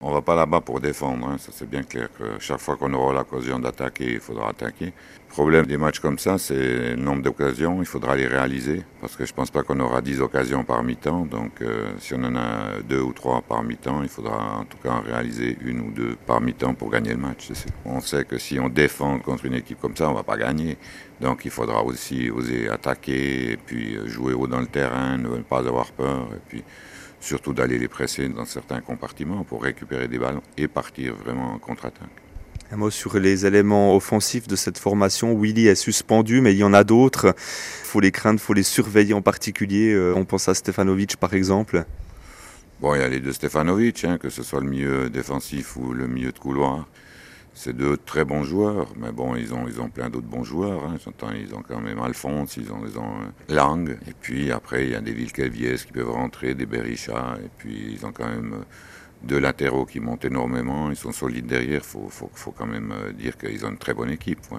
On ne va pas là-bas pour défendre, hein. Ça c'est bien clair que chaque fois qu'on aura l'occasion d'attaquer, il faudra attaquer. Le problème des matchs comme ça, c'est le nombre d'occasions, il faudra les réaliser, parce que je ne pense pas qu'on aura 10 occasions par mi-temps, donc si on en a 2 ou 3 par mi-temps, il faudra en tout cas en réaliser 1 ou 2 par mi-temps pour gagner le match, c'est sûr. On sait que si on défend contre une équipe comme ça, on ne va pas gagner, donc il faudra aussi oser attaquer, et puis jouer haut dans le terrain, ne pas avoir peur, et puis surtout d'aller les presser dans certains compartiments pour récupérer des ballons et partir vraiment en contre-attaque. Un mot sur les éléments offensifs de cette formation. Willy est suspendu, mais il y en a d'autres. Il faut les craindre, il faut les surveiller en particulier. On pense à Stefanovic par exemple. Bon, il y a les deux Stefanovic, hein, que ce soit le milieu défensif ou le milieu de couloir. C'est deux très bons joueurs, mais bon, ils ont plein d'autres bons joueurs. Hein. Ils ont quand même Alphonse, ils ont Lang. Et puis après, il y a des Vilkelvies qui peuvent rentrer, des Berisha. Et puis ils ont quand même deux latéraux qui montent énormément. Ils sont solides derrière. Faut quand même dire qu'ils ont une très bonne équipe. Ouais.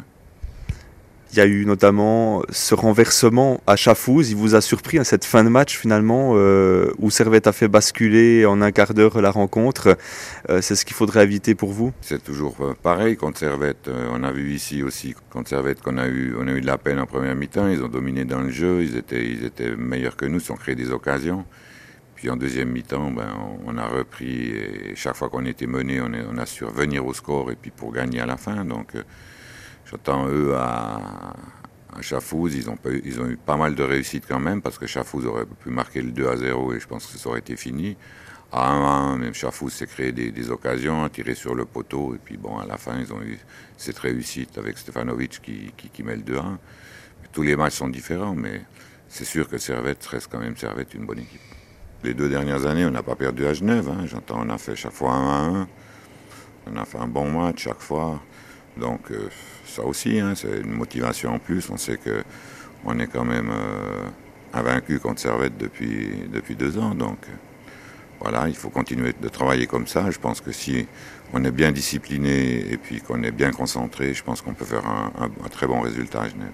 Il y a eu notamment ce renversement à Chafouz. Il vous a surpris à cette fin de match finalement où Servette a fait basculer en un quart d'heure la rencontre. C'est ce qu'il faudrait éviter pour vous? C'est toujours pareil contre Servette. On a vu ici aussi contre Servette on a eu de la peine en première mi-temps. Ils ont dominé dans le jeu. Ils étaient meilleurs que nous. Ils ont créé des occasions. Puis en deuxième mi-temps, on a repris. Et chaque fois qu'on était mené, on a su revenir au score et puis pour gagner à la fin. Donc j'attends eux à Chafouz, ils ont eu pas mal de réussite quand même, parce que Chafouz aurait pu marquer le 2-0 et je pense que ça aurait été fini. À 1-1, même Chafouz s'est créé des occasions, a tiré sur le poteau, et puis bon, à la fin, ils ont eu cette réussite avec Stefanovic qui met le 2-1. Tous les matchs sont différents, mais c'est sûr que Servette reste quand même une bonne équipe. Les 2 dernières années, on n'a pas perdu à Genève, hein. On a fait chaque fois 1-1, on a fait un bon match chaque fois. Donc ça aussi, hein, c'est une motivation en plus. On sait qu'on est quand même invaincu contre Servette depuis 2 ans. Donc voilà, il faut continuer de travailler comme ça. Je pense que si on est bien discipliné et puis qu'on est bien concentré, je pense qu'on peut faire un très bon résultat à Genève.